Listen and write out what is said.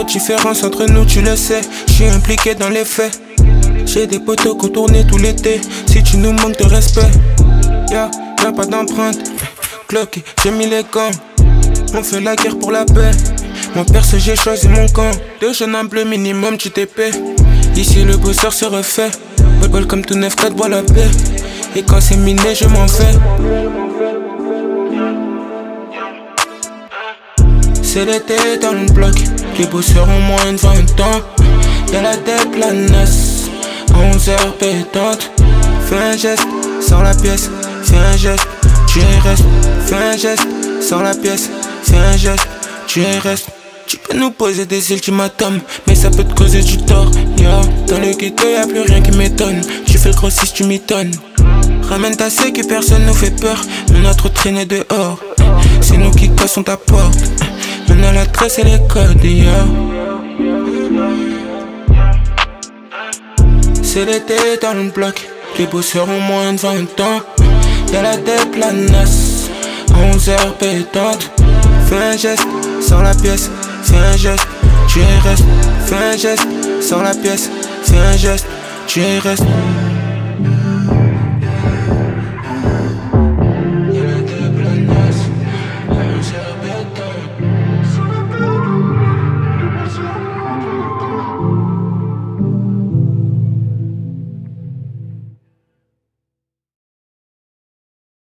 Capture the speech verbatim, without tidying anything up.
différence entre nous, tu le sais. J'suis impliqué dans les faits. J'ai des poteaux contournés tout l'été. Si tu nous manques de respect, y'a, y'a pas d'empreinte. Cloqué, j'ai mis les gants. On fait la guerre pour la paix. Mon perso, j'ai choisi mon camp. Deux jeunes en bleu minimum, tu t'es paix. Ici le bosseur se refait. Bol bol comme tout neuf, quatre bois la paix. Et quand c'est miné, je m'en fais. C'est l'été dans le bloc. Les bosseurs ont moins de vingt ans. Y'a la déplanasse à onze heures pétante. Fais un geste, sors la pièce. Fais un geste, tu y restes. Fais un geste, sors la pièce. Fais un geste, tu y restes. Tu peux nous poser des ultimatums, mais ça peut te causer du tort. Yo, dans le ghetto y'a plus rien qui m'étonne. Tu fais le grossiste, tu m'étonnes. Ramène ta sécu, personne nous fait peur. On a trop traîné dehors. C'est nous qui cassons ta porte. On a l'adresse et les codes, yo. C'est l'été dans le bloc. Les bosseurs ont moins de vingt ans. Y'a la déplanasse à onze heures pétante. Fais un geste, sors la pièce. Fais un geste, tu y restes. Fais un geste, sors la pièce. Fais un geste, tu y restes.